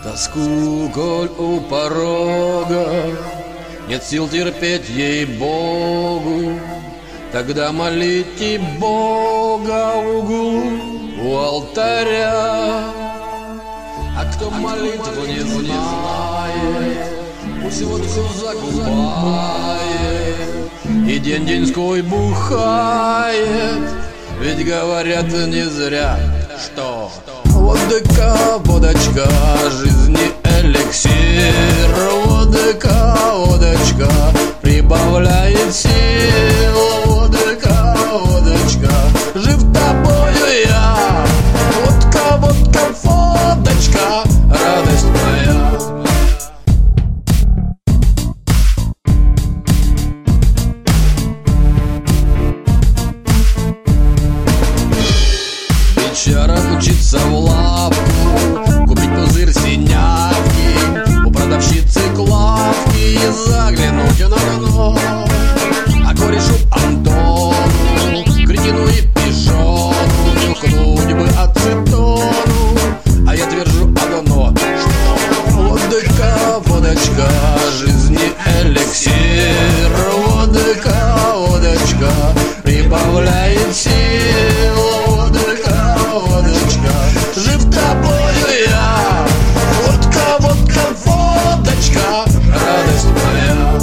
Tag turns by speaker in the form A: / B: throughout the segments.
A: Тоску, коль у порога нет сил терпеть, ей-богу, тогда молите Бога в углу у алтаря. А кто молитву не знает, пусть водку закупает и день-деньской бухает. Ведь говорят не зря, что водка, водочка, жизни эликсир. Водка, водочка, прибавляет сил. Водка, водочка, жив тобою я. Водка, водка, водочка, радость моя. Вечером учиться в лавку, купить пузырь синявки, у продавщицы клавки и заглянуть на дно. А корешу Антону, кретину и пижону нюхнуть бы ацетону. А я твержу одно, что водка, водочка, жизни эликсир. Водка, водочка, прибавляет сил. Водочка, жив тобою я. Водка, водка, водочка, радость моя.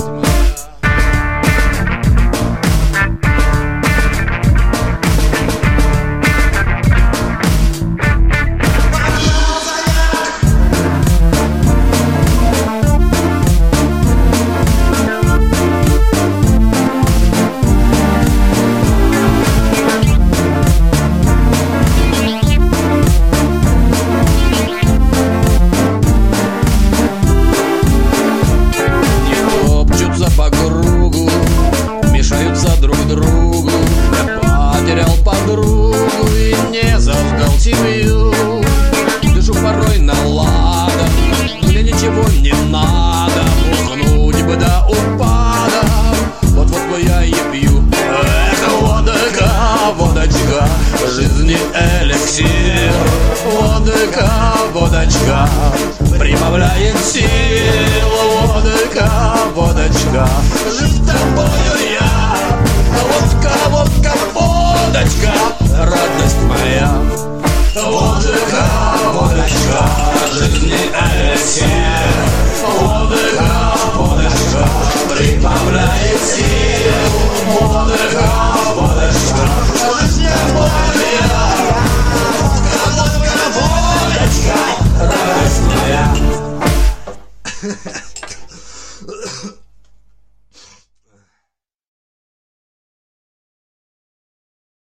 A: По кругу, мешаются друг другу. Я потерял подругу и не создал семью. Дышу порой на ладан, мне ничего не надо. Бухнуть бы до упада, вот-вот бы я и пью. Эх, водка, водочка, жизни эликсир. Водка, водочка, прибавляет сил. Водка, водочка, жив тобою я. Водка, водка, водочка, радость моя. Водка, водочка, жизни эликсир. Водка, водочка, прибавляет сил. Водка, водочка, жизни моя. Водка, водка, водочка, радость моя.